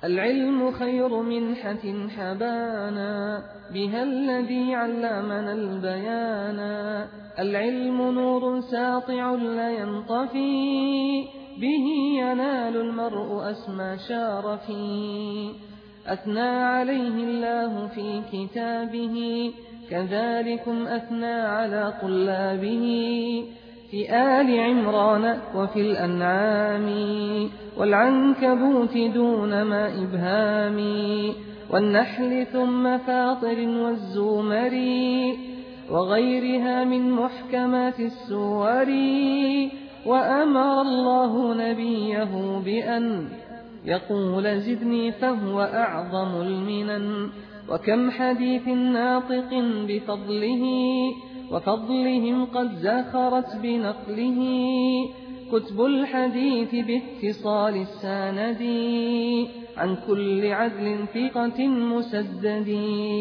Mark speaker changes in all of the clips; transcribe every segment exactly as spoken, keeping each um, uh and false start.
Speaker 1: العلم خير منحة حبانا بها الذي علمنا البيانا. العلم نور ساطع لا ينطفي به ينال المرء أسمى شارفي. أثنى عليه الله في كتابه كذلكم أثنى على طلابه في آل عمران وفي الأنعام والعنكبوت دون ما إبهام والنحل ثم فاطر والزمر وغيرها من محكمات السور. وأمر الله نبيه بأن يقول زدني فهو أعظم المنن. وكم حديث ناطق بفضله وفضلهم قد زخرت بنقله كتب الحديث باتصال السند عن كل عدل ثقة مسدد.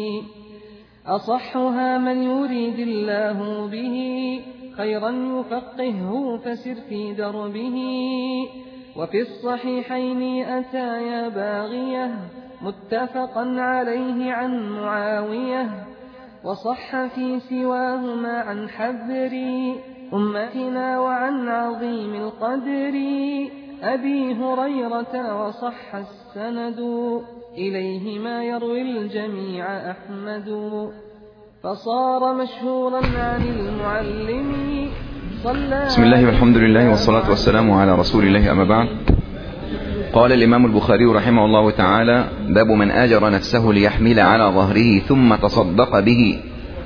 Speaker 1: أصحها من يريد الله به خيرا يفقهه فسر في دربه. وفي الصحيحين أتايا باغية متفقا عليه عن معاوية. وصح في سواهما عن حذر أمتنا وعن عظيم القدر أبي هريرة. وصح السند إليه ما يروي الجميع أحمد. فصار مشهورا عن المعلم صلى.
Speaker 2: بسم الله والحمد لله والصلاة والسلام على رسول الله، أما بعد. قال الإمام البخاري رحمه الله تعالى: باب من آجر نفسه ليحمل على ظهره ثم تصدق به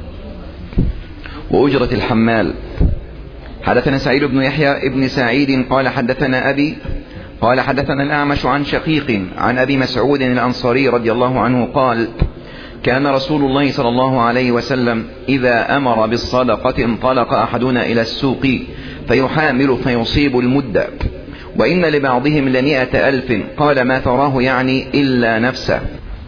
Speaker 2: وأجرة الحمال. حدثنا سعيد بن يحيى ابن سعيد قال حدثنا أبي قال حدثنا الأعمش عن شقيق عن أبي مسعود الأنصاري رضي الله عنه قال: كان رسول الله صلى الله عليه وسلم إذا أمر بالصدقة انطلق أحدنا إلى السوق فيحامل فيصيب المد، وإن لبعضهم لمئة ألف. قال: ما تراه يعني إلا نفسه.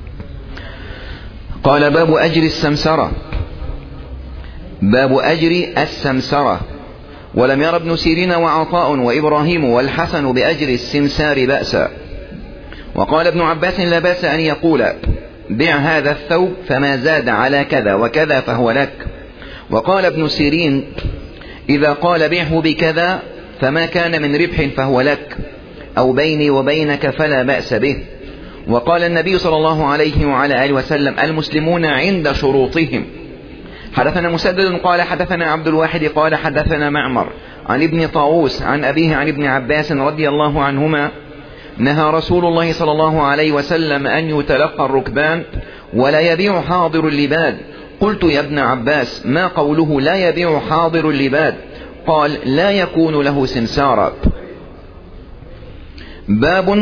Speaker 2: قال: باب أجر السمسرة. باب أجر السمسرة. ولم ير ابن سيرين وعطاء وإبراهيم والحسن بأجر السمسار بأسا. وقال ابن عباس: لا بأس أن يقول: بع هذا الثوب فما زاد على كذا وكذا فهو لك. وقال ابن سيرين: إذا قال بعه بكذا فما كان من ربح فهو لك، أو بيني وبينك فلا بأس به. وقال النبي صلى الله عليه وعلى آله وسلم: المسلمون عند شروطهم. حدثنا مسدد قال حدثنا عبد الواحد قال حدثنا معمر عن ابن طاووس عن أبيه عن ابن عباس رضي الله عنهما: نهى رسول الله صلى الله عليه وسلم أن يتلقى الركبان ولا يبيع حاضر اللباد. قلت: يا ابن عباس، ما قوله لا يبيع حاضر اللباد؟ قال: لا يكون له سمسارا. باب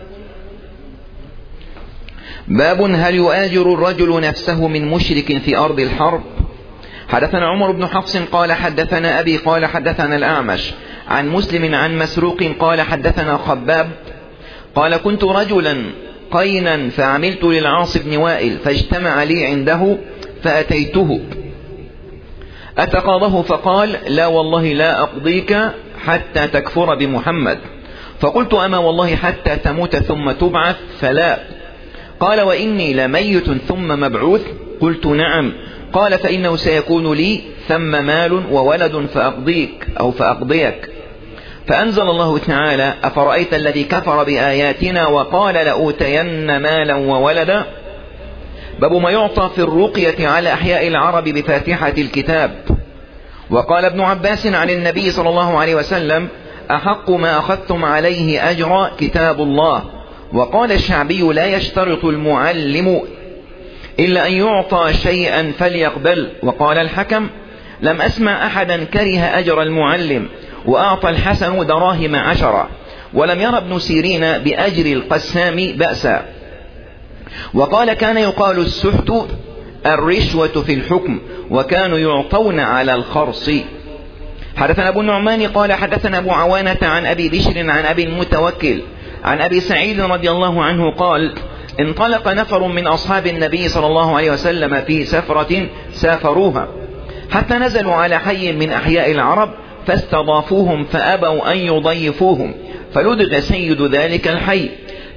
Speaker 2: باب هل يؤاجر الرجل نفسه من مشرك في أرض الحرب؟ حدثنا عمر بن حفص قال حدثنا أبي قال حدثنا الأعمش عن مسلم عن مسروق قال حدثنا خباب قال: كنت رجلا قينا فعملت للعاص بن وائل فاجتمع لي عنده فأتيته أتقاضه فقال: لا والله لا أقضيك حتى تكفر بمحمد. فقلت: أما والله حتى تموت ثم تبعث؟ فلا. قال: وإني لميت ثم مبعوث؟ قلت: نعم. قال: فإنه سيكون لي ثم مال وولد فأقضيك أو فأقضيك. فأنزل الله تعالى: أفرأيت الذي كفر بآياتنا وقال لأوتين مالا وولدا. باب ما يعطى في الرقية على أحياء العرب بفاتحة الكتاب. وقال ابن عباس عن النبي صلى الله عليه وسلم: أحق ما أخذتم عليه أجر كتاب الله. وقال الشعبي: لا يشترط المعلم إلا أن يعطى شيئا فليقبل. وقال الحكم: لم أسمع أحدا كره أجر المعلم، وأعطى الحسن دراهم عشرة. ولم ير ابن سيرين بأجر القسام بأسا. وقال: كان يقال السحت الرشوة في الحكم، وكانوا يعطون على الخرص. حدثنا أبو النعمان قال حدثنا أبو عوانة عن أبي بشر عن أبي المتوكل عن أبي سعيد رضي الله عنه قال: انطلق نفر من أصحاب النبي صلى الله عليه وسلم في سفرة سافروها حتى نزلوا على حي من أحياء العرب فاستضافوهم فأبوا أن يضيفوهم، فلدغ سيد ذلك الحي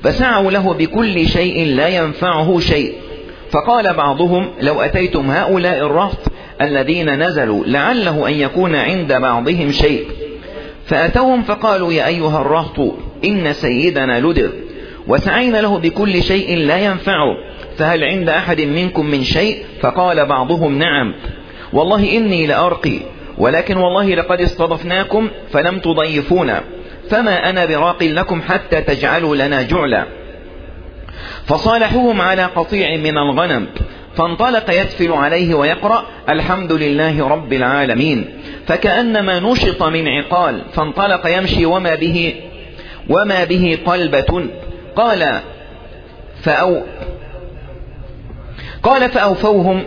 Speaker 2: فسعوا له بكل شيء لا ينفعه شيء. فقال بعضهم لو أتيتم هؤلاء الرهط الذين نزلوا لعله أن يكون عند بعضهم شيء. فأتوهم فقالوا يا أيها الرهط إن سيدنا لدغ وسعينا له بكل شيء لا ينفعه، فهل عند أحد منكم من شيء؟ فقال بعضهم نعم والله إني لأرقي، ولكن والله لقد استضفناكم فلم تضيفونا، فما أنا براق لكم حتى تجعلوا لنا جعلا. فصالحوهم على قطيع من الغنم، فانطلق يتفل عليه ويقرأ الحمد لله رب العالمين، فكأنما نشط من عقال، فانطلق يمشي وما به وما به قلبة. قال فأو قال فأوفوهم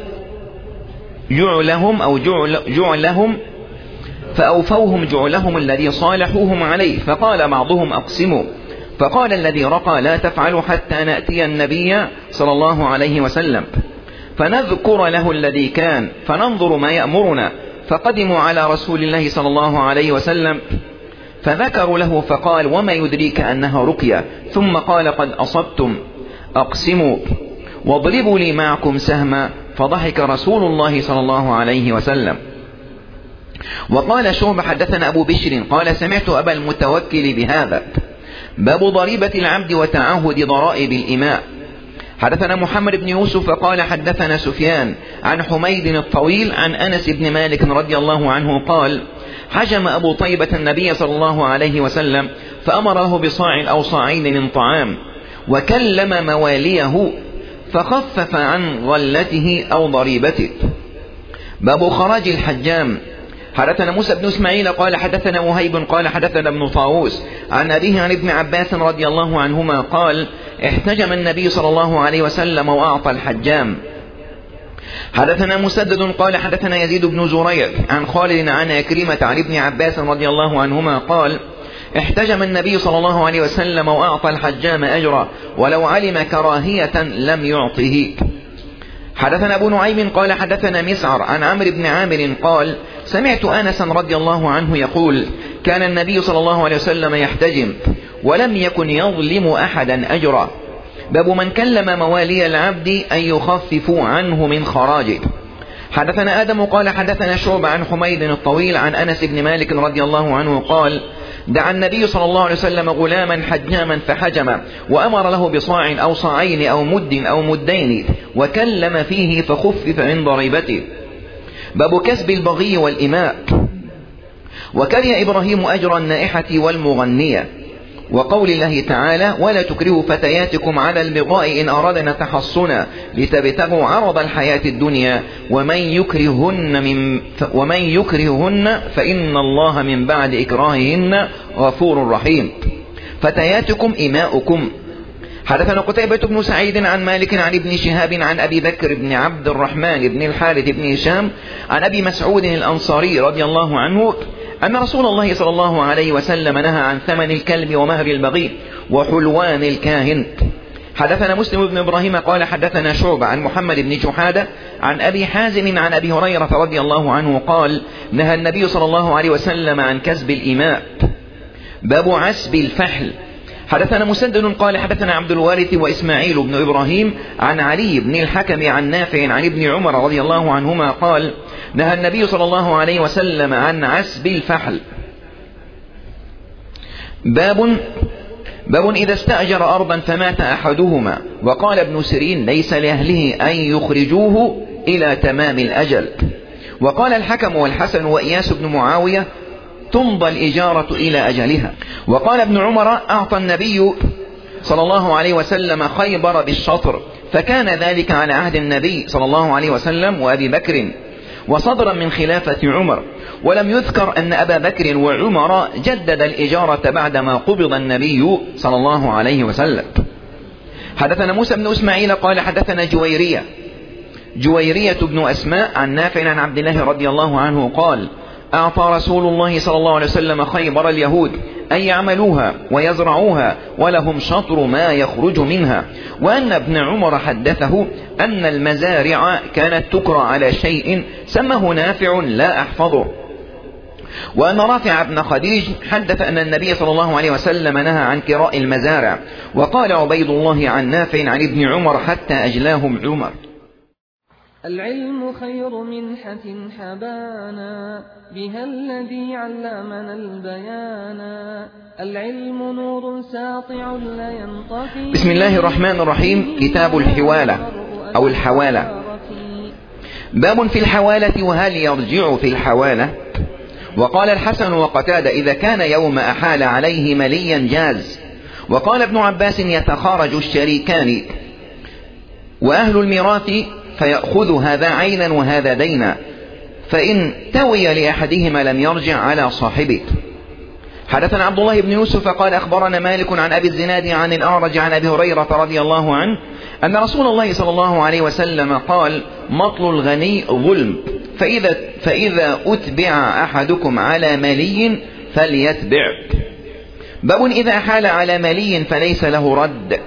Speaker 2: جعلهم أو جعل جعلهم فأوفوهم جعلهم الذي صالحوهم عليه. فقال بعضهم أقسموا، فقال الذي رقى لا تفعلوا حتى نأتي النبي صلى الله عليه وسلم فنذكر له الذي كان فننظر ما يأمرنا. فقدموا على رسول الله صلى الله عليه وسلم فذكروا له، فقال وما يدريك أنها رقية؟ ثم قال قد أصبتم، أقسموا واضربوا لي معكم سهما. فضحك رسول الله صلى الله عليه وسلم. وقال شعبة حدثنا أبو بشر قال سمعت أبا المتوكل بهذا. باب ضريبة العبد وتعهد ضرائب الإماء. حدثنا محمد بن يوسف قال حدثنا سفيان عن حميد الطويل عن أنس بن مالك رضي الله عنه قال حجم أبو طيبة النبي صلى الله عليه وسلم فأمره بصاع أو صاعين من طعام، وكلم مواليه فخفف عن غلته أو ضريبته. باب خراج الحجام. حدثنا موسى بن اسماعيل قال حدثنا وهيب قال حدثنا ابن طاووس عن أبيه عن ابن عباس رضي الله عنهما قال احتجم النبي صلى الله عليه وسلم وأعطى الحجام. حدثنا مسدد قال حدثنا يزيد بن زريع عن خالد عن أكرمة عن ابن عباس رضي الله عنهما قال احتجم النبي صلى الله عليه وسلم وأعطى الحجام أجرا، ولو علم كراهية لم يعطه. حدثنا أبو نعيم قال حدثنا مسعر عن عمرو بن عامر قال سمعت أنسا رضي الله عنه يقول كان النبي صلى الله عليه وسلم يحتجم ولم يكن يظلم أحدا أجرا. باب من كلم موالي العبد أن يخففوا عنه من خراجه. حدثنا آدم قال حدثنا شعبة عن حميد الطويل عن أنس بن مالك رضي الله عنه قال دعا النبي صلى الله عليه وسلم غلاما حجاما فحجم، وأمر له بصاع أو صاعين أو مد أو مدين، وكلم فيه فخفف من ضريبته. باب كسب البغي والإماء. وكره إبراهيم أجر النائحة والمغنية. وقول الله تعالى ولا تكرهوا فتياتكم على البغاء إن أردنا تحصنا لتبتغوا عرض الحياة الدنيا ومن يكرهن, من ومن يكرهن فإن الله من بعد إكراههن غفور رحيم. فتياتكم إماؤكم. حدثنا قتيبة بن سعيد عن مالك عن ابن شهاب عن أبي بكر بن عبد الرحمن بن الحارث بن هشام عن أبي مسعود الأنصاري رضي الله عنه أن رسول الله صلى الله عليه وسلم نهى عن ثمن الكلب ومهر البغي وحلوان الكاهن. حدثنا مسلم بن إبراهيم قال حدثنا شعبة عن محمد بن جحادة عن أبي حازم عن أبي هريرة رضي الله عنه قال نهى النبي صلى الله عليه وسلم عن كسب الإماء. باب عسب الفحل. حدثنا مسدد قال حدثنا عبد الوارث وإسماعيل بن إبراهيم عن علي بن الحكم عن نافع عن ابن عمر رضي الله عنهما قال نهى النبي صلى الله عليه وسلم عن عسب الفحل. باب باب إذا استأجر أرضا فمات أحدهما وقال ابن سيرين ليس لأهله أن يخرجوه إلى تمام الأجل. وقال الحكم والحسن وإياس بن معاوية تمضى الإجارة إلى أجلها. وقال ابن عمر أعطى النبي صلى الله عليه وسلم خيبر بالشطر، فكان ذلك على عهد النبي صلى الله عليه وسلم وأبي بكر وصدرا من خلافة عمر، ولم يذكر أن أبا بكر وعمر جدد الإجارة بعدما قبض النبي صلى الله عليه وسلم. حدثنا موسى بن إسماعيل قال حدثنا جويرية جويرية بن أسماء عن نافع عن عبد الله رضي الله عنه قال أعطى رسول الله صلى الله عليه وسلم خيبر اليهود أن يعملوها ويزرعوها ولهم شطر ما يخرج منها، وأن ابن عمر حدثه أن المزارع كانت تكرى على شيء سمه نافع لا أحفظه. وأن رافع بن خديج حدث أن النبي صلى الله عليه وسلم نهى عن كراء المزارع. وقال عبيد الله عن نافع عن ابن عمر حتى أجلاهم عمر.
Speaker 1: العلم خير منحة حبانا بها الذي علمنا البيانا العلم نور ساطع لا ينطفي.
Speaker 2: بسم الله الرحمن الرحيم. كتاب الحوالة أو الحوالة. باب في الحوالة وهل يرجع في الحوالة. وقال الحسن وقتادة إذا كان يوم أحال عليه مليا جاز. وقال ابن عباس يتخارج الشريكان وأهل الميراث فيأخذ هذا عينا وهذا دينا، فإن توي لأحدهما لم يرجع على صاحبه. حدثنا عبد الله بن يوسف قال أخبرنا مالك عن أبي الزناد عن الأعرج عن أبي هريرة رضي الله عنه أن رسول الله صلى الله عليه وسلم قال مطل الغني ظلم، فإذا, فإذا أتبع أحدكم على ملي فليتبع. باب إذا حال على ملي فليس له رد.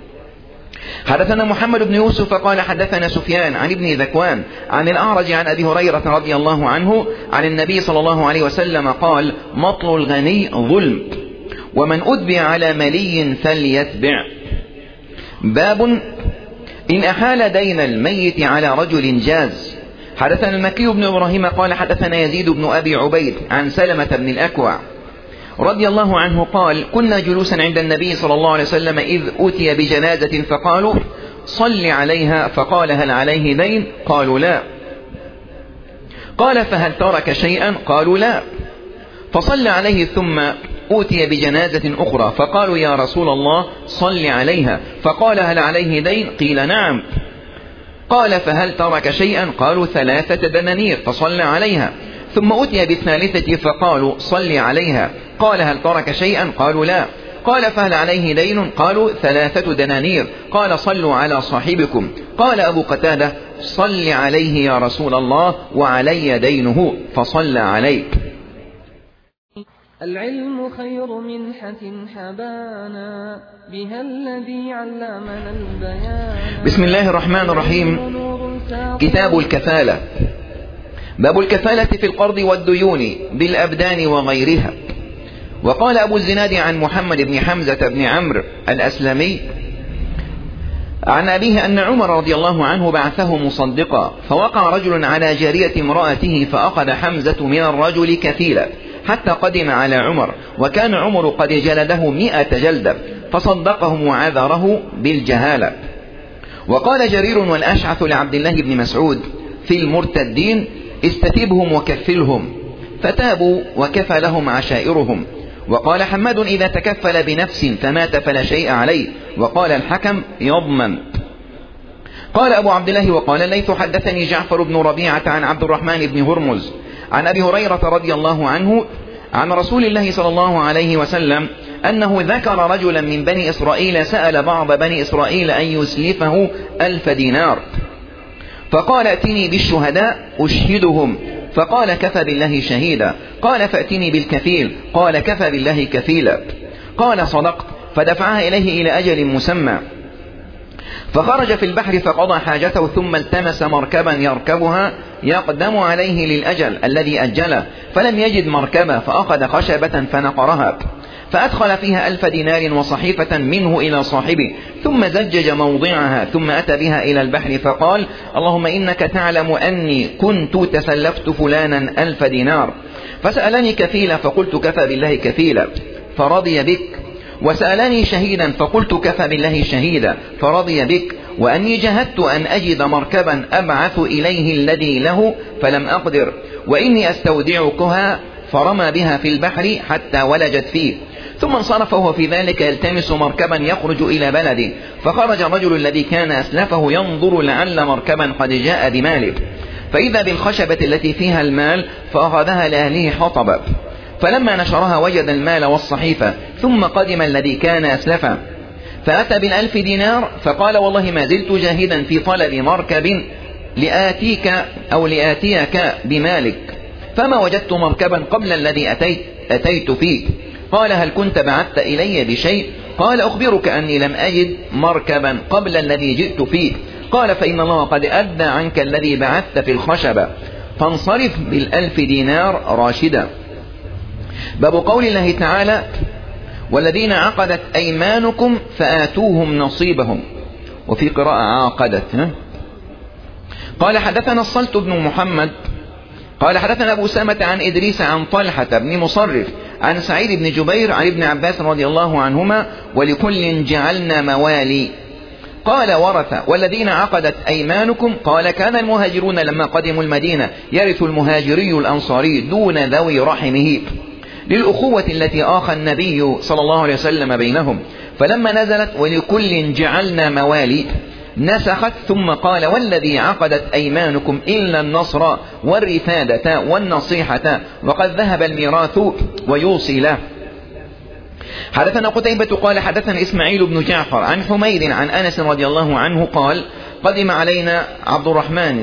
Speaker 2: حدثنا محمد بن يوسف قال حدثنا سفيان عن ابن ذكوان عن الأعرج عن أبي هريرة رضي الله عنه عن النبي صلى الله عليه وسلم قال مطل الغني ظلم ومن أتبع على ملي فليتبع. باب إن أحال دين الميت على رجل جاز. حدثنا المكي بن إبراهيم قال حدثنا يزيد بن أبي عبيد عن سلمة بن الأكوع رضي الله عنه قال كنا جلوسا عند النبي صلى الله عليه وسلم إذ أتي بجنازة فقالوا صل عليها، فقال هل عليه دين؟ قالوا لا. قال فهل ترك شيئا؟ قالوا لا. فصلى عليه ثم أتي بجنازة أخرى فقالوا يا رسول الله صل عليها، فقال هل عليه دين؟ قيل نعم. قال فهل ترك شيئا؟ قالوا ثلاثة دنانير، فصلى عليها. ثم أتي بالثالثة فقالوا صل عليها، قال هل ترك شيئا؟ قالوا لا. قال فهل عليه دين؟ قالوا ثلاثة دنانير. قال صلوا على صاحبكم. قال أبو قتادة صل عليه يا رسول الله وعلي دينه، فصلى عليه.
Speaker 1: العلم خير منحة حبانا بها الذي علمنا البيان.
Speaker 2: بسم الله الرحمن الرحيم. كتاب الكفالة. باب الكفالة في القرض والديون بالأبدان وغيرها. وقال أبو الزناد عن محمد بن حمزة بن عمرو الأسلمي عن أبيه أن عمر رضي الله عنه بعثه مصدقا، فوقع رجل على جارية امرأته فأخذ حمزة من الرجل كفيلا حتى قدم على عمر، وكان عمر قد جلده مئة جلدة، فصدقهم وعذره بالجهالة. وقال جرير والأشعث لعبد الله بن مسعود في المرتدين استتبهم وكفلهم، فتابوا وكفلهم عشائرهم. وقال حماد إذا تكفل بنفس فمات فلا شيء عليه. وقال الحكم يضمن. قال أبو عبد الله وقال الليث حدثني جعفر بن ربيعة عن عبد الرحمن بن هرمز عن أبي هريرة رضي الله عنه عن رسول الله صلى الله عليه وسلم أنه ذكر رجلا من بني إسرائيل سأل بعض بني إسرائيل أن يسلفه ألف دينار، فقال ائتني بالشهداء أشهدهم، فقال كفى بالله شهيدا. قال فأتني بالكفيل، قال كفى بالله كفيلا. قال صدقت، فدفعها إليه إلى أجل مسمى. فخرج في البحر فقضى حاجته ثم التمس مركبا يركبها يقدم عليه للأجل الذي أجله، فلم يجد مركبا فأخذ خشبة فنقرها فأدخل فيها ألف دينار وصحيفة منه إلى صاحبه، ثم زجج موضعها، ثم أتى بها إلى البحر فقال اللهم إنك تعلم أني كنت تسلفت فلانا ألف دينار، فسألني كفيلا فقلت كفى بالله كفيلا فرضي بك، وسألني شهيدا فقلت كفى بالله شهيدا فرضي بك، وأني جهدت أن أجد مركبا أبعث إليه الذي له فلم أقدر، وإني أستودعكها، فرمى بها في البحر حتى ولجت فيه، ثم انصرف وهو في ذلك يلتمس مركبا يخرج إلى بلده، فخرج الرجل الذي كان أسلفه ينظر لعل مركبا قد جاء بماله، فإذا بالخشبة التي فيها المال فأخذها لأهله حطبا، فلما نشرها وجد المال والصحيفة، ثم قدم الذي كان أسلفه فأتى بالألف دينار فقال والله ما زلت جاهدا في طلب مركب لآتيك أو لآتيك بمالك، فما وجدت مركبا قبل الذي أتيت, أتيت فيه. قال هل كنت بعثت إلي بشيء؟ قال أخبرك أني لم أجد مركبا قبل الذي جئت فيه. قال فإن الله قد أدى عنك الذي بعثت في الخشبة، فانصرف بالألف دينار راشدا. باب قول الله تعالى: والذين عقدت أيمانكم فآتوهم نصيبهم، وفي قراءة عاقدت. قال حدثنا الصلت بن محمد قال حدثنا أبو سامة عن إدريس عن طلحة بن مصرف عن سعيد بن جبير عن ابن عباس رضي الله عنهما: ولكل جعلنا موالي. قال ورث: والذين عقدت أيمانكم، قال كان المهاجرون لما قدموا المدينة يرث المهاجري الأنصاري دون ذوي رحمه للأخوة التي آخى النبي صلى الله عليه وسلم بينهم، فلما نزلت ولكل جعلنا موالي نسخت ثم قال: والذي عقدت أيمانكم إلا النصر والرفادة والنصيحة وقد ذهب الميراث ويوصي له. حدثنا قتيبة قال حدثنا إسماعيل بن جعفر عن حميد عن أنس رضي الله عنه قال: قدم علينا عبد الرحمن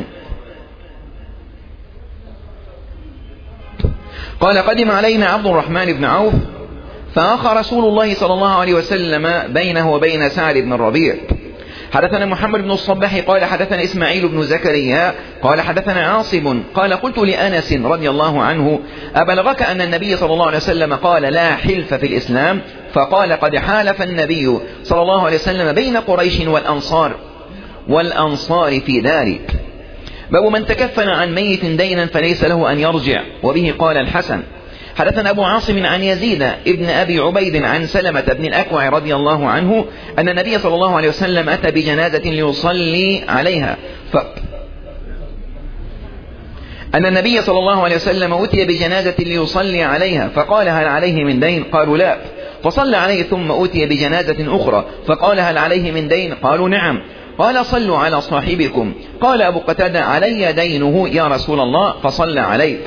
Speaker 2: قال قدم علينا عبد الرحمن بن عوف فأخى رسول الله صلى الله عليه وسلم بينه وبين سعد بن الربيع. حدثنا محمد بن الصباح قال حدثنا إسماعيل بن زكريا قال حدثنا عاصم قال: قلت لأنس رضي الله عنه: أبلغك أن النبي صلى الله عليه وسلم قال لا حلف في الإسلام؟ فقال: قد حالف النبي صلى الله عليه وسلم بين قريش والأنصار والأنصار في ذلك. باب من تكفن عن ميت دينا فليس له أن يرجع، وبه قال الحسن. حدثنا أبو عاصم عن يزيد ابن أبي عبيد عن سلمة بن الأكوع رضي الله عنه أن النبي صلى الله عليه وسلم أتى بجنازة ليصلي عليها ف... أن النبي صلى الله عليه وسلم أتي بجنازة ليصلي عليها فقال: هل عليه من دين؟ قالوا لا. فصلى عليه ثم أتي بجنازة أخرى فقال: هل عليه من دين؟ قالوا نعم. قال: صلوا على صاحبكم. قال أبو قتادة: علي دينه يا رسول الله، فصلى عليه.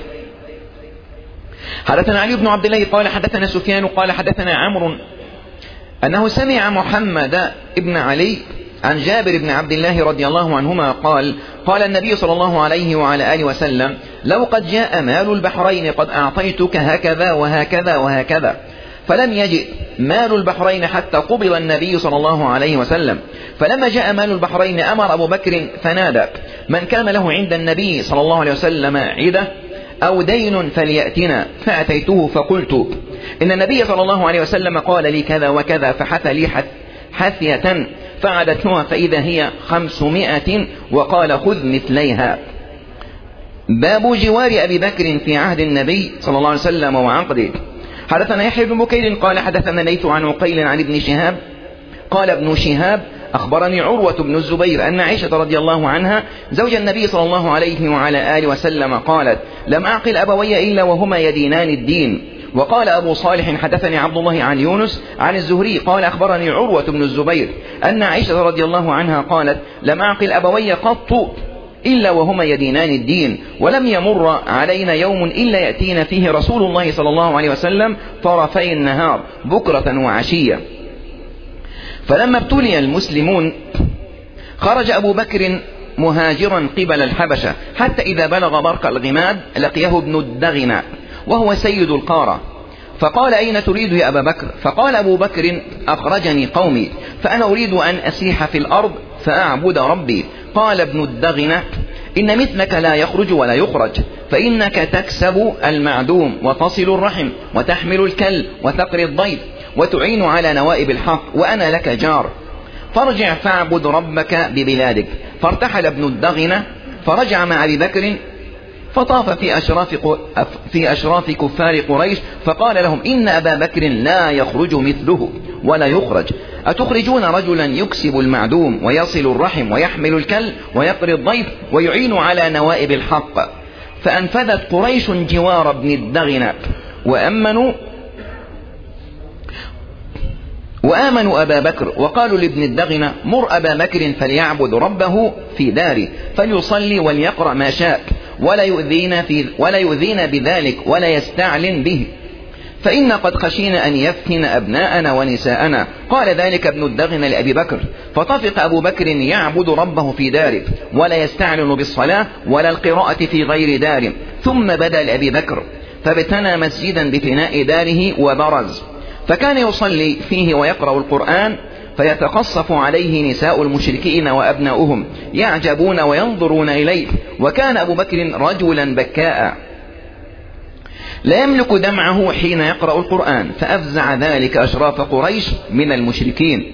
Speaker 2: حدثنا علي بن عبد الله قال حدثنا سفيان قال حدثنا عمرو أنه سمع محمد بن علي عن جابر بن عبد الله رضي الله عنهما قال: قال النبي صلى الله عليه وعلى آله وسلم: لو قد جاء مال البحرين قد أعطيتك هكذا وهكذا وهكذا، فلم يجئ مال البحرين حتى قبض النبي صلى الله عليه وسلم. فلما جاء مال البحرين أمر أبو بكر فنادى: من كان له عند النبي صلى الله عليه وسلم عدة أو دين فليأتنا. فأتيته فقلت: إن النبي صلى الله عليه وسلم قال لي كذا وكذا، فحث لي حثية فعدتها فإذا هي خمسمائة، وقال: خذ مثليها. باب جوار أبي بكر في عهد النبي صلى الله عليه وسلم وعقده. حدثنا يحيى بن بكير قال حدثنا ليث عن عقيل عن ابن شهاب قال: ابن شهاب أخبرني عروة بن الزبير أن عائشة رضي الله عنها زوج النبي صلى الله عليه وعلى آله وسلم قالت: لم أعقل أبوي إلا وهما يدينان الدين. وقال أبو صالح حدثني عبد الله عن يونس عن الزهري قال: أخبرني عروة بن الزبير أن عائشة رضي الله عنها قالت: لم أعقل أبوي قط إلا وهما يدينان الدين، ولم يمر علينا يوم إلا يأتينا فيه رسول الله صلى الله عليه وسلم طرفي النهار بكرة وعشية. فلما ابتلي المسلمون خرج أبو بكر مهاجرا قبل الحبشة، حتى إذا بلغ برق الغماد لقيه ابن الدغنة وهو سيد القارة، فقال: أين تريد يا أبا بكر؟ فقال أبو بكر: أخرجني قومي فأنا أريد أن أسيح في الأرض فأعبد ربي. قال ابن الدغنة: إن مثلك لا يخرج ولا يخرج، فإنك تكسب المعدوم وتصل الرحم وتحمل الكل وتقري الضيف وتعين على نوائب الحق، وأنا لك جار، فارجع فاعبد ربك ببلادك. فارتحل ابن الدغنة فرجع مع أبي بكر فطاف في أشراف, في أشراف كفار قريش فقال لهم: إن أبا بكر لا يخرج مثله ولا يخرج، أتخرجون رجلا يكسب المعدوم ويصل الرحم ويحمل الكل ويقري الضيف ويعين على نوائب الحق؟ فأنفذت قريش جوار ابن الدغنة وأمنوا وآمنوا أبا بكر، وقالوا لابن الدغنة: مر أبا بكر فليعبد ربه في داره فليصلي وليقرأ ما شاء ولا يؤذينا, في ولا يؤذينا بذلك ولا يستعلن به، فإن قد خشينا أن يفتن أبناءنا ونساءنا. قال ذلك ابن الدغنة لأبي بكر، فطفق أبو بكر يعبد ربه في داره ولا يستعلن بالصلاة ولا القراءة في غير داره. ثم بدا لأبي بكر فابتنى مسجدا بفناء داره وبرز، فكان يصلي فيه ويقرأ القرآن، فيتقصف عليه نساء المشركين وأبناؤهم يعجبون وينظرون إليه، وكان أبو بكر رجلا بكاء. لا يملك دمعه حين يقرأ القرآن، فأفزع ذلك أشراف قريش من المشركين،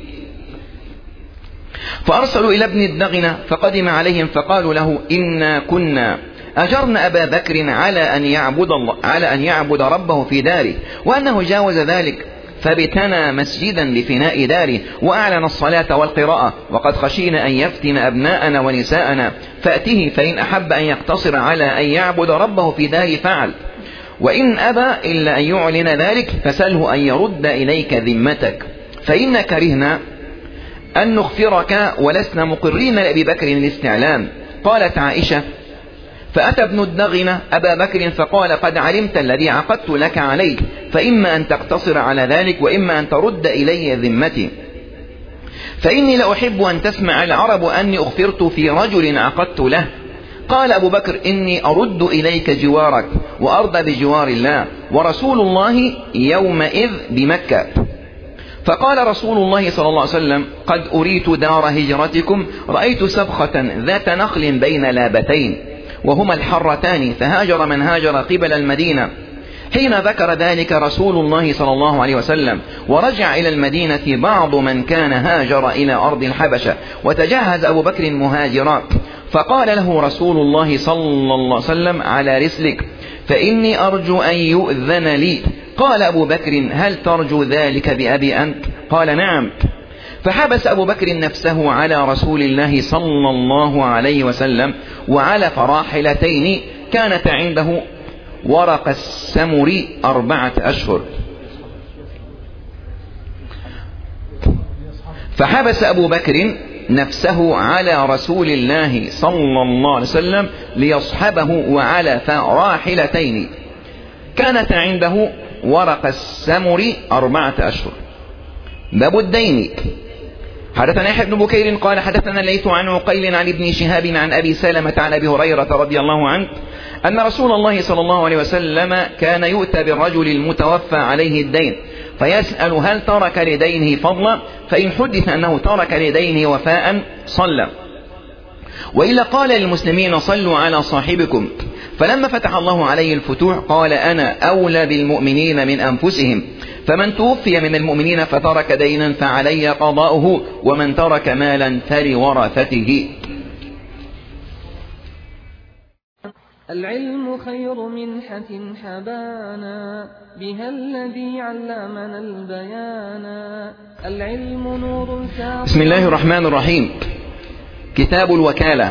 Speaker 2: فأرسلوا إلى ابن الدغنة فقدم عليهم فقالوا له: إنا كنا أجرنا أبا بكر على أن يعبد الله على أن يعبد ربه في داره، وأنه جاوز ذلك فبتنى مسجدا لفناء داره وأعلن الصلاة والقراءة، وقد خشينا أن يفتن أبناءنا ونساءنا، فأته فإن أحب أن يقتصر على أن يعبد ربه في داره فعل، وإن أبى إلا أن يعلن ذلك فسله أن يرد إليك ذمتك، فإن كرهنا أن نغفرك ولسنا مقرين لأبي بكر الاستعلام. قالت عائشة: فأتى ابن الدغنة أبا بكر فقال: قد علمت الذي عقدت لك عليه، فإما أن تقتصر على ذلك وإما أن ترد إلي ذمتي، فإني لأحب أن تسمع العرب أني أغفرت في رجل عقدت له. قال أبو بكر: إني أرد إليك جوارك وأرضى بجوار الله ورسول الله يومئذ بمكة. فقال رسول الله صلى الله عليه وسلم: قد أريت دار هجرتكم، رأيت سبخة ذات نخل بين لابتين وهما الحرتان، فهاجر من هاجر قبل المدينة. حين ذكر ذلك رسول الله صلى الله عليه وسلم ورجع إلى المدينة بعض من كان هاجر إلى أرض الحبشة، وتجهز أبو بكر مهاجرا، فقال له رسول الله صلى الله عليه وسلم: على رسلك، فإني أرجو أن يؤذن لي. قال أبو بكر: هل ترجو ذلك بأبي أنت؟ قال: نعم. فحبس أبو بكر نفسه على رسول الله صلى الله عليه وسلم وعلى فراحلتين كانت عنده ورق السمر أربعة أشهر. فحبس أبو بكر نفسه على رسول الله صلى الله عليه وسلم ليصحبه وعلى فراحلتين كانت عنده ورق السمر أربعة أشهر. باب الدين. حدثنا يحيى بن بكير قال حدثنا الليث عن عقيل عن ابن شهاب عن أبي سلمة عن أبي هريرة رضي الله عنه أن رسول الله صلى الله عليه وسلم كان يؤتى بالرجل المتوفى عليه الدين فيسأل: هل ترك لدينه فضلا؟ فإن حدث أنه ترك لدينه وفاء صلى، وإلا قال للمسلمين: صلوا على صاحبكم. فلما فتح الله عليه الفتوح قال: أنا أولى بالمؤمنين من أنفسهم، فمن توفي من المؤمنين فترك دينا فعلي قضاؤه، ومن ترك مالا فلورثته.
Speaker 1: العلم خير منحة حبانا، بها الذي علمنا البيانا، العلم نور ساطع.
Speaker 2: بسم الله الرحمن الرحيم. كتاب الوكالة.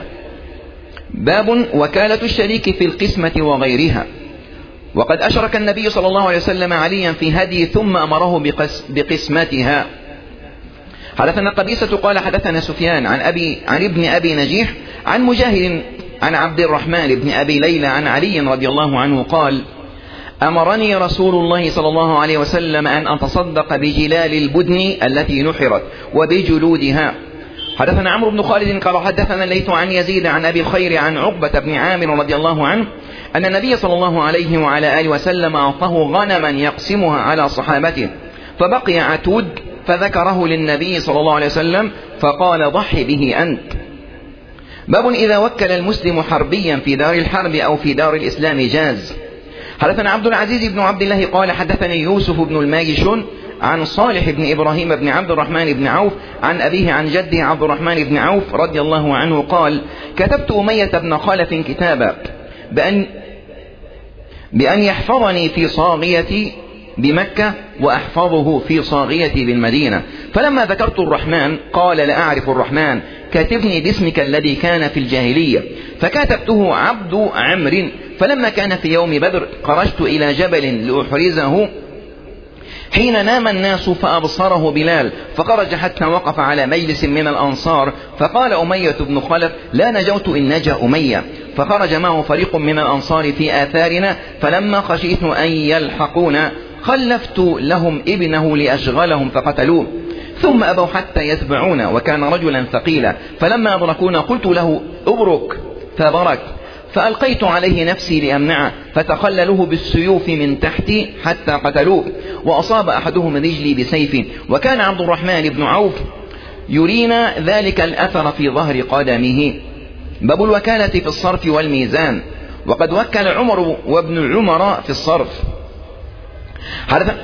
Speaker 2: باب وكالة الشريك في القسمة وغيرها. وقد أشرك النبي صلى الله عليه وسلم عليا في هدي ثم أمره بقس بقسمتها. حدثنا قبيصة قال حدثنا سفيان عن أبي عن ابن أبي نجيح عن مجاهد عن عبد الرحمن بن أبي ليلى عن علي رضي الله عنه قال: أمرني رسول الله صلى الله عليه وسلم أن أتصدق بجلال البدن التي نحرت وبجلودها. حدثنا عمرو بن خالد قال حدثنا الليث عن يزيد عن أبي الخير عن عقبة بن عامر رضي الله عنه أن النبي صلى الله عليه وعلى آله وسلم أعطاه غنما يقسمها على صحابته، فبقي عتود فذكره للنبي صلى الله عليه وسلم فقال: ضحي به أنت. باب إذا وكل المسلم حربيا في دار الحرب أو في دار الإسلام جاز. حدثنا عبد العزيز بن عبد الله قال حدثني يوسف بن الماجشون عن صالح بن إبراهيم بن عبد الرحمن بن عوف عن أبيه عن جده عبد الرحمن بن عوف رضي الله عنه قال: كتبت أمية بن خلف كتابا بأن, بأن يحفظني في صاغيتي بمكة وأحفظه في صاغيتي بالمدينة، فلما ذكرت الرحمن قال: لا أعرف الرحمن، كاتبني باسمك الذي كان في الجاهلية، فكاتبته عبد عمرو. فلما كان في يوم بدر خرجت إلى جبل لأحرزه حين نام الناس فأبصره بلال، فخرج حتى وقف على مجلس من الأنصار، فقال أمية بن خلف: لا نجوت إن نجا أمية. فخرج معه فريق من الأنصار في آثارنا، فلما خشيت أن يلحقونا خلفت لهم ابنه لأشغلهم فقتلوه، ثم أبوا حتى يتبعونا، وكان رجلا ثقيلا، فلما أدركونا قلت له: أبرك، فبرك، فألقيت عليه نفسي لأمنعه، فتخللوه بالسيوف من تحتي حتى قتلوه، وأصاب أحدهم رجلي بسيف، وكان عبد الرحمن بن عوف يرينا ذلك الأثر في ظهر قدمه. باب الوكالة في الصرف والميزان. وقد وكل عمر وابن عمر في الصرف. حدث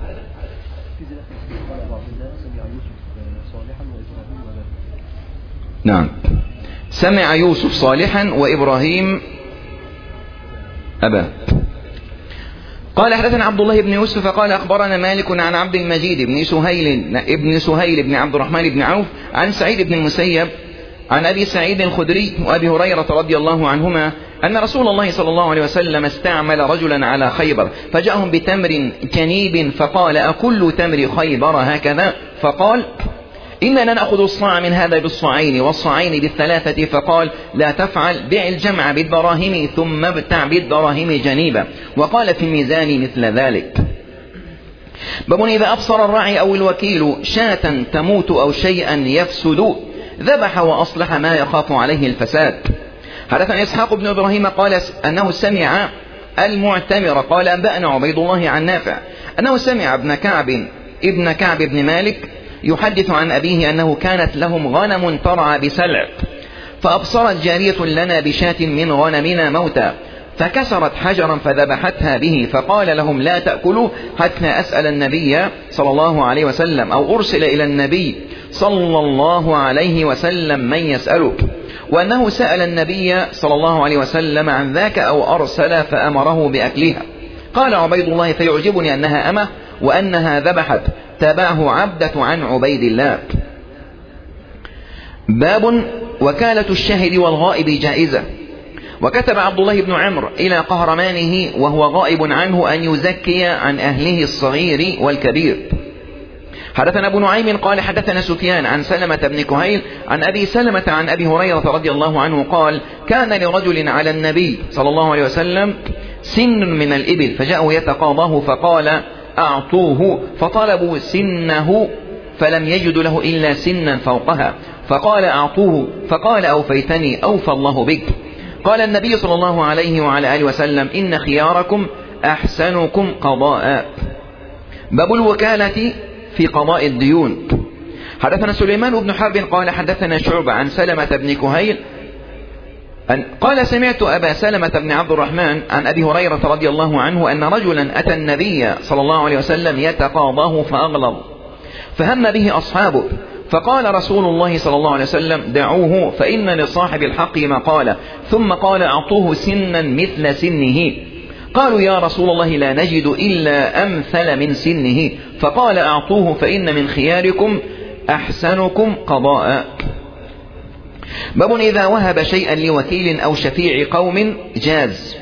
Speaker 2: نعم سمع يوسف صالحا وإبراهيم أبا. قال حدثنا عبد الله بن يوسف قال أخبرنا مالك عن عبد المجيد بن سهيل ابن سهيل بن عبد الرحمن بن عوف عن سعيد بن المسيب عن أبي سعيد الخدري وأبي هريرة رضي الله عنهما أن رسول الله صلى الله عليه وسلم استعمل رجلا على خيبر فجاءهم بتمر جنيب فقال أكل تمر خيبر هكذا؟ فقال إننا نأخذ الصاع من هذا بالصاعين والصاعين بالثلاثة. فقال لا تفعل، بع الجمع بالدراهم ثم ابتع بالدراهم جنيبا. وقال في الميزان مثل ذلك. باب إذا أبصر الراعي أو الوكيل شاة تموت أو شيئا يفسد ذبح وأصلح ما يخاف عليه الفساد. حدثنا إسحاق بن إبراهيم قال أنه سمع المعتمر قال أنبأنا عبيد الله عن نافع أنه سمع ابن كعب ابن كعب بن مالك يحدث عن أبيه أنه كانت لهم غنم ترعى بسلع فأبصرت جارية لنا بشاة من غنمنا موتى فكسرت حجرا فذبحتها به فقال لهم لا تأكلوا حتى أسأل النبي صلى الله عليه وسلم أو أرسل إلى النبي صلى الله عليه وسلم من يسألك، وأنه سأل النبي صلى الله عليه وسلم عن ذاك أو أرسل فأمره بأكلها. قال عبيد الله فيعجبني أنها أمه وأنها ذبحت. تابعه عبدة عن عبيد الله. باب وكالة الشاهد والغائب جائزة. وكتب عبد الله بن عمرو إلى قهرمانه وهو غائب عنه أن يزكي عن أهله الصغير والكبير. حدثنا أبو نعيم قال حدثنا سفيان عن سلمة بن كهيل عن أبي سلمة عن أبي هريرة رضي الله عنه قال كان لرجل على النبي صلى الله عليه وسلم سن من الإبل فجاءوا يتقاضاه فقال أعطوه فطلبوا سنه فلم يجدوا له إلا سنا فوقها فقال أعطوه فقال أوفيتني أوفى الله بك. قال النبي صلى الله عليه وعلى آله وسلم إن خياركم أحسنكم قضاء. باب الوكالة في قضاء الديون. حدثنا سليمان بن حرب قال حدثنا شعبة عن سلمة بن كهيل قال سمعت أبا سلمة بن عبد الرحمن عن أبي هريرة رضي الله عنه أن رجلا أتى النبي صلى الله عليه وسلم يتقاضاه فأغلظ فهم به أصحابه فقال رسول الله صلى الله عليه وسلم دعوه فإن لصاحب الحق مقالة ثم قال أعطوه سنا مثل سنه. قالوا يا رسول الله لا نجد إلا أمثل من سنه فقال أعطوه فإن من خياركم أحسنكم قضاء. باب إذا وهب شيئا لوكيل أو شفيع قوم جاز،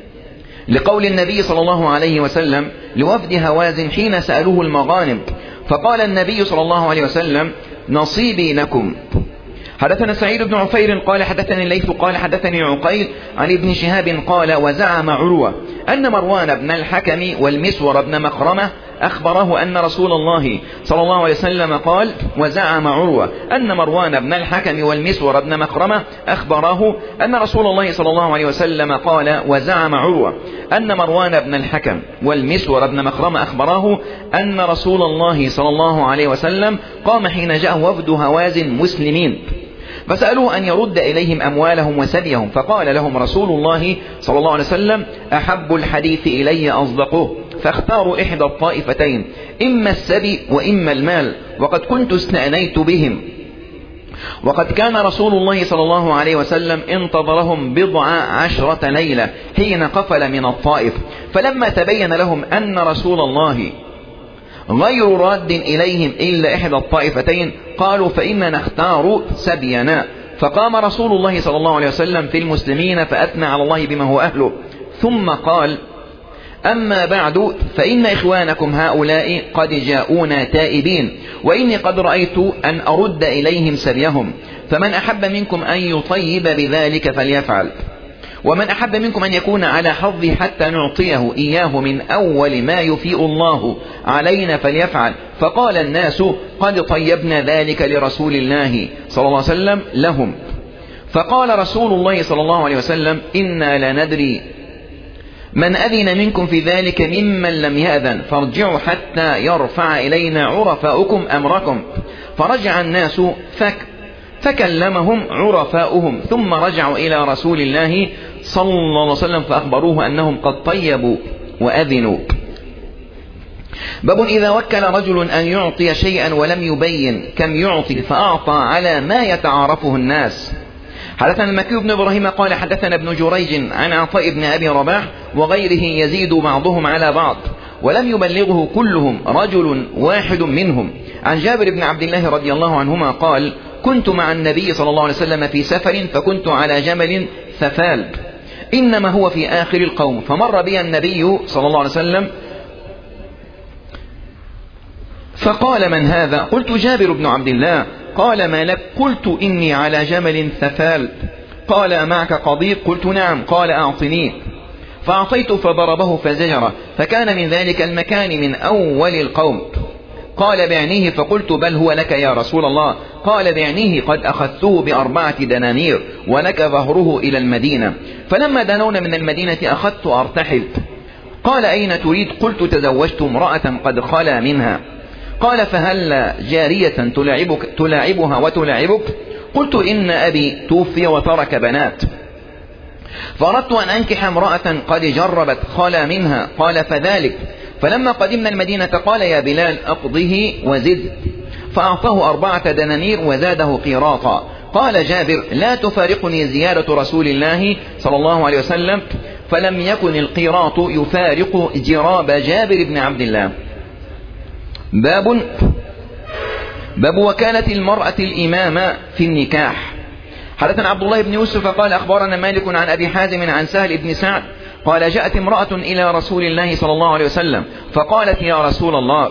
Speaker 2: لقول النبي صلى الله عليه وسلم لوفد هوازن حين سألوه المغانم فقال النبي صلى الله عليه وسلم نصيبي لكم. حدثنا سعيد بن عفير قال حدثني الليث قال حدثني عقيل عن ابن شهاب قال وزعم عروة أن مروان بن الحكم والمسور بن مخرمة أخبره أن رسول الله صلى الله عليه وسلم قال وزعم عروة أن مروان بن الحكم والمسور بن مخرمة أخبره أن رسول الله صلى الله عليه وسلم قال وزعم عروة أن مروان بن الحكم والمسور بن مخرمة أخبره أن رسول الله صلى الله عليه وسلم قام حين جاء وفد هوازن مسلمين فسألوه أن يرد إليهم أموالهم وسبيهم فقال لهم رسول الله صلى الله عليه وسلم أحب الحديث إلي أصدقه فاختاروا إحدى الطائفتين إما السبي وإما المال وقد كنت استأنيت بهم. وقد كان رسول الله صلى الله عليه وسلم انتظرهم بضع عشرة ليلة حين قفل من الطائف فلما تبين لهم أن رسول الله غير راد إليهم إلا إحدى الطائفتين قالوا فإنا نختار سبينا. فقام رسول الله صلى الله عليه وسلم في المسلمين فأثنى على الله بما هو أهله ثم قال أما بعد فإن إخوانكم هؤلاء قد جاءونا تائبين وإني قد رأيت أن أرد إليهم سبيهم فمن أحب منكم أن يطيب بذلك فليفعل ومن أحب منكم أن يكون على حظ حتى نعطيه إياه من أول ما يفيء الله علينا فليفعل. فقال الناس قد طيبنا ذلك لرسول الله صلى الله عليه وسلم لهم. فقال رسول الله صلى الله عليه وسلم إنا لا ندري من أذن منكم في ذلك ممن لم يأذن فارجعوا حتى يرفع إلينا عرفاؤكم أمركم. فرجع الناس فك فكلمهم عرفاؤهم ثم رجعوا إلى رسول الله صلى الله عليه وسلم فأخبروه أنهم قد طيبوا وأذنوا. باب إذا وكل رجل أن يعطي شيئا ولم يبين كم يعطي فأعطى على ما يتعارفه الناس. حدثنا المكي بن إبراهيم قال حدثنا ابن جريج عن عطاء بن أبي رباح وغيره يزيد بعضهم على بعض ولم يبلغه كلهم رجل واحد منهم عن جابر بن عبد الله رضي الله عنهما قال كنت مع النبي صلى الله عليه وسلم في سفر فكنت على جمل ثفال إنما هو في آخر القوم فمر بي النبي صلى الله عليه وسلم فقال من هذا؟ قلت جابر بن عبد الله. قال ما لك؟ قلت إني على جمل ثفال. قال معك قضيب؟ قلت نعم. قال أعطني. فأعطيت فضربه فزجره فكان من ذلك المكان من أول القوم. قال بعنيه فقلت بل هو لك يا رسول الله. قال بعنيه قد أخذته بأربعة دنانير ولك ظهره إلى المدينة. فلما دنونا من المدينة أخذت أرتحل. قال أين تريد؟ قلت تزوجت امرأة قد خلا منها. قال فهل جارية تلاعبك تلاعبها وتلاعبك؟ قلت إن أبي توفي وترك بنات فأردت أن أنكح امرأة قد جربت خلا منها. قال فذلك. فلما قدمنا المدينة قال يا بلال أقضه وزد فأعطاه أربعة دنانير وزاده قيراطا. قال جابر لا تفارقني زيادة رسول الله صلى الله عليه وسلم فلم يكن القيراط يفارق جراب جابر بن عبد الله. باب باب وكالة المرأة الإمامة في النكاح. حدثنا عبد الله بن يوسف قال أخبرنا مالك عن أبي حازم عن سهل بن سعد قال جاءت امرأة إلى رسول الله صلى الله عليه وسلم فقالت يا رسول الله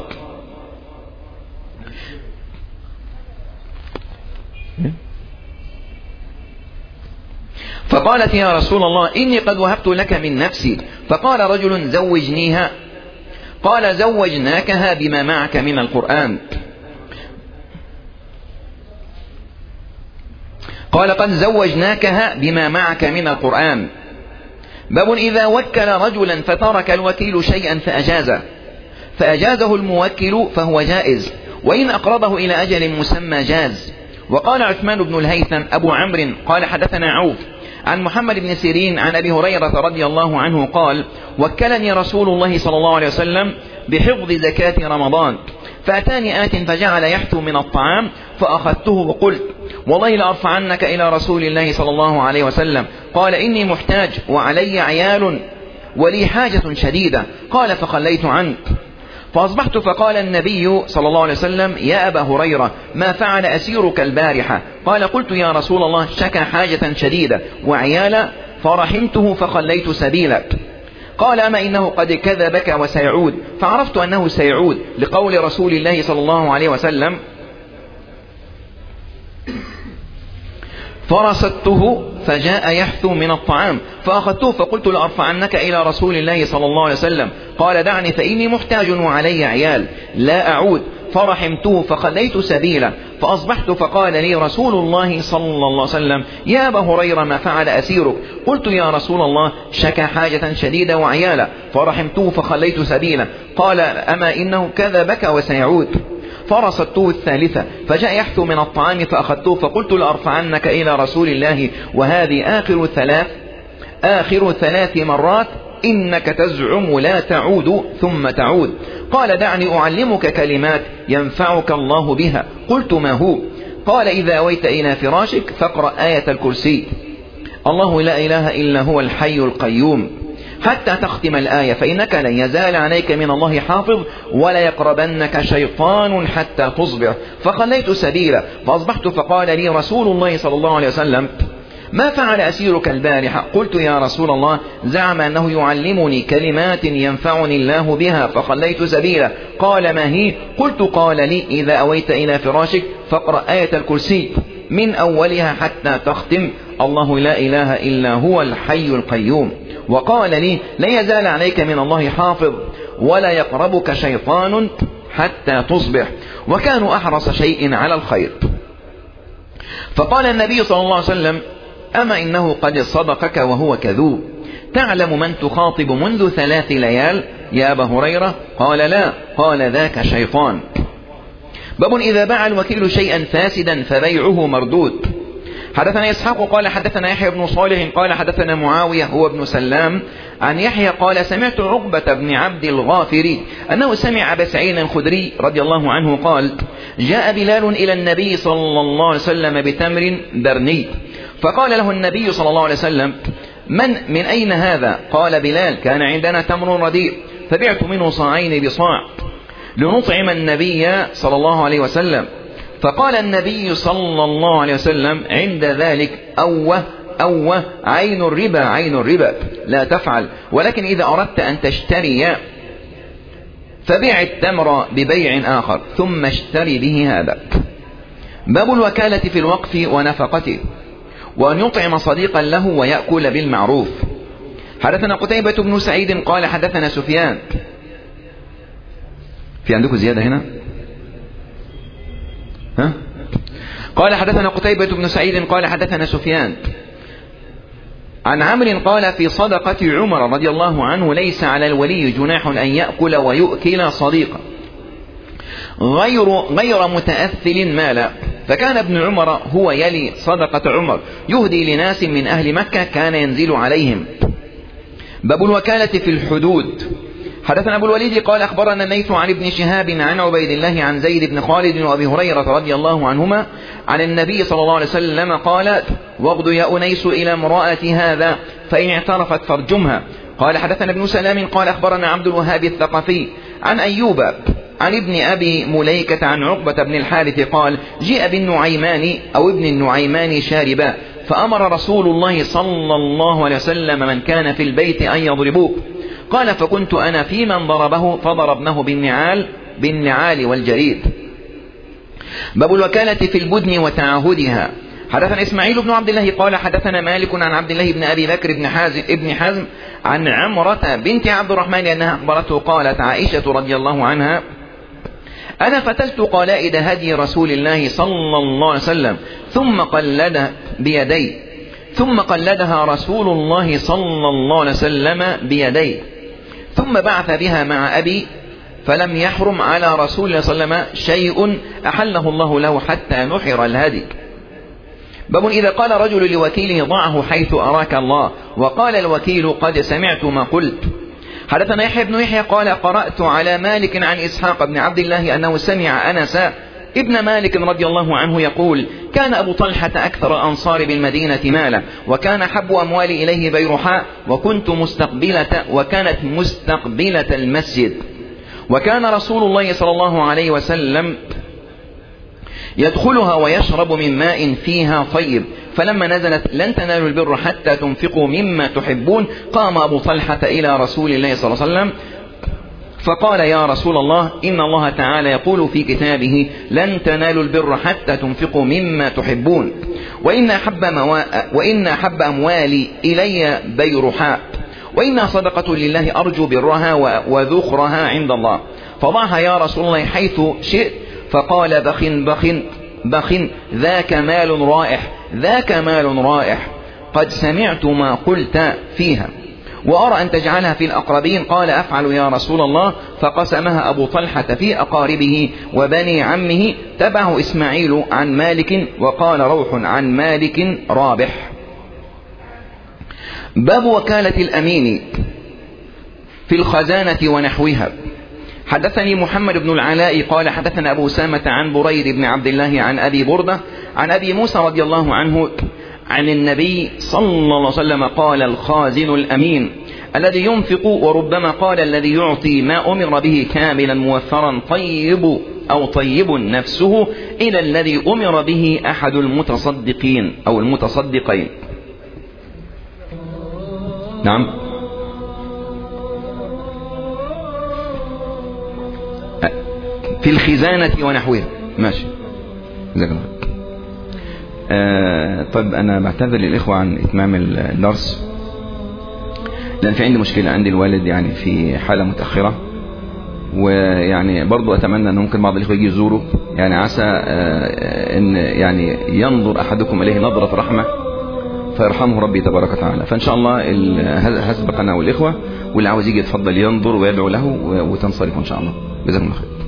Speaker 2: فقالت يا رسول الله إني قد وهبت لك من نفسي. فقال رجل زوجنيها. قال زوجناكها بما معك من القرآن. قال قد زوجناكها بما معك من القرآن. باب إذا وكل رجلا فترك الوكيل شيئا فأجازه فأجازه الموكل فهو جائز وإن أقربه إلى أجل مسمى جاز. وقال عثمان بن الهيثم أبو عمرو قال حدثنا عوف عن محمد بن سيرين عن أبي هريرة رضي الله عنه قال وكلني رسول الله صلى الله عليه وسلم بحفظ زكاة رمضان فأتاني آت فجعل يحثو من الطعام فأخذته وقلت والله لأرفعنك إلى رسول الله صلى الله عليه وسلم. قال إني محتاج وعلي عيال ولي حاجة شديدة. قال فخليت عنك. فأصبحت فقال النبي صلى الله عليه وسلم يا أبا هريرة ما فعل أسيرك البارحة؟ قال قلت يا رسول الله شكى حاجة شديدة وعيالا فرحمته فخليت سبيلك. قال أما إنه قد كذبك وسيعود. فعرفت أنه سيعود لقول رسول الله صلى الله عليه وسلم فرصدته فجاء يحثو من الطعام فأخذته فقلت لأرفعنك إلى رسول الله صلى الله عليه وسلم. قال دعني فإني محتاج وعلي عيال لا أعود. فرحمته فخليت سبيله. فأصبحت فقال لي رسول الله صلى الله عليه وسلم يا أبا هريرة ما فعل أسيرك؟ قلت يا رسول الله شكى حاجة شديدة وعيالا فرحمته فخليت سبيله. قال أما إنه كذبك وسيعود. فرصدته الثالثة فجاء يحثو من الطعام فأخذته فقلت لأرفعنك إلى رسول الله وهذه آخر ثلاث آخر ثلاث مرات إنك تزعم لا تعود ثم تعود. قال دعني أعلمك كلمات ينفعك الله بها. قلت ما هو؟ قال إذا أويت إلى فراشك فاقرأ آية الكرسي الله لا إله إلا هو الحي القيوم حتى تختم الآية فإنك لن يزال عليك من الله حافظ ولا يقربنك شيطان حتى تصبح. فخليت سبيلا. فأصبحت فقال لي رسول الله صلى الله عليه وسلم ما فعل أسيرك البارحة؟ قلت يا رسول الله زعم أنه يعلمني كلمات ينفعني الله بها فخليت سبيلا. قال ما هي؟ قلت قال لي إذا أويت إلى فراشك فاقرأ آية الكرسي من أولها حتى تختم الله لا إله إلا هو الحي القيوم. وقال لي لا يزال عليك من الله حافظ ولا يقربك شيطان حتى تصبح. وكانوا أحرص شيء على الخير. فقال النبي صلى الله عليه وسلم أما إنه قد صدقك وهو كذوب. تعلم من تخاطب منذ ثلاث ليال يا أبا هريرة؟ قال لا. قال ذاك شيطان. باب إذا باع الوكيل شيئا فاسدا فبيعه مردود. حدثنا إسحاق قال حدثنا يحيى بن صالح قال حدثنا معاوية هو ابن سلام عن يحيى قال سمعت عقبة بن عبد الغافري أنه سمع أبا سعيد الخدري رضي الله عنه قال جاء بلال إلى النبي صلى الله عليه وسلم بتمر برني، فقال له النبي صلى الله عليه وسلم من من أين هذا؟ قال بلال كان عندنا تمر رديء فبعت منه صاعين بصاع لنطعم النبي صلى الله عليه وسلم. فقال النبي صلى الله عليه وسلم عند ذلك أوه أوه عين الربا عين الربا لا تفعل، ولكن إذا أردت أن تشتري فبيع التمر ببيع آخر ثم اشتري به هذا. باب الوكالة في الوقف ونفقته، وأن يطعم صديقا له ويأكل بالمعروف. حدثنا قتيبة بن سعيد قال حدثنا سفيان. في عندكم زيادة هنا؟ ها؟ قال حدثنا قتيبة بن سعيد قال حدثنا سفيان عن عمرو قال في صدقة عمر رضي الله عنه ليس على الولي جناح أن يأكل ويؤكل صديقا غير غير متأثل مالا، فكان ابن عمر هو يلي صدقة عمر يهدي لناس من أهل مكة كان ينزل عليهم. باب الوكالة في الحدود. حدثنا أبو الوليد قال أخبرنا الليث عن ابن شهاب عن عبيد الله عن زيد بن خالد وأبي هريرة رضي الله عنهما عن النبي صلى الله عليه وسلم قال واغد يا أنيس إلى امرأة هذا فإن اعترفت فارجمها. قال حدثنا ابن سلام قال أخبرنا عبد الوهاب الثقفي عن أيوب عن ابن أبي مليكة عن عقبة بن الحارث قال جاء بالنعيمان أو ابن النعيمان شاربا فأمر رسول الله صلى الله عليه وسلم من كان في البيت أن يضربوه، قال فكنت أنا في من ضربه فضربناه بالنعال بالنعال والجريد. باب الوكالة في البدن وتعهدها. حدثنا إسماعيل بن عبد الله قال حدثنا مالك عن عبد الله بن أبي بكر بن حازم ابن حزم عن عمرة بنت عبد الرحمن أنها أخبرته قالت عائشة رضي الله عنها أنا فتلت قلائد هدي رسول الله صلى الله عليه وسلم ثم قلد بيدي ثم قلدها رسول الله صلى الله عليه وسلم بيديه ثم بعث بها مع أبي فلم يحرم على رسول الله صلى الله عليه وسلم شيء أحله الله له حتى نحر الهدي. باب إذا قال رجل لوكيله ضعه حيث أراك الله وقال الوكيل قد سمعت ما قلت. حدثنا يحيى بن يحيى قال قرأت على مالك عن إسحاق بن عبد الله أنه سمع أنس ابن مالك رضي الله عنه يقول كان أبو طلحة أكثر أنصار بالمدينة مالا وكان حب أموالي إليه بيرحاء وكنت مستقبلة وكانت مستقبلة المسجد وكان رسول الله صلى الله عليه وسلم يدخلها ويشرب من ماء فيها طيب، فلما نزلت لن تنالوا البر حتى تنفقوا مما تحبون قام أبو طلحة إلى رسول الله صلى الله عليه وسلم فقال يا رسول الله إن الله تعالى يقول في كتابه لن تنالوا البر حتى تنفقوا مما تحبون وإن أحب, موا... وإن أحب أموالي إلي بيرحاء وإنها صدقة لله أرجو برها وذخرها عند الله فضعها يا رسول الله حيث شئت. فقال بخ بخ بخ ذاك مال رائح ذاك مال رائح قد سمعت ما قلت فيها وأرى أن تجعلها في الأقربين. قال أفعل يا رسول الله. فقسمها أبو طلحة في أقاربه وبني عمه. تبعه إسماعيل عن مالك وقال روح عن مالك رابح. باب وكالة الأمين في الخزانة ونحوها. حدثني محمد بن العلاء قال حدثنا أبو سامة عن بريد بن عبد الله عن أبي بردة عن أبي موسى رضي الله عنه عن النبي صلى الله عليه وسلم قال الخازن الأمين الذي ينفق وربما قال الذي يعطي ما أمر به كاملا موفرا طيب أو طيب نفسه إلى الذي أمر به أحد المتصدقين أو المتصدقين. نعم في الخزانة ونحوها. ماشي جزاك الله. آه طيب أنا بعتذر للإخوة عن إتمام الدرس لأن في عندي مشكلة. عندي الوالد يعني في حالة متأخرة ويعني برضو أتمنى أن ممكن بعض الإخوة يجي يزوروا يعني عسى آه أن يعني ينظر أحدكم إليه نظرة رحمة فيرحمه ربي تبارك وتعالى. فإن شاء الله هسبق أنا والإخوة واللي عاوز يجي يتفضل ينظر ويدعو له وتنصرف إن شاء الله. جزاكم الله خير.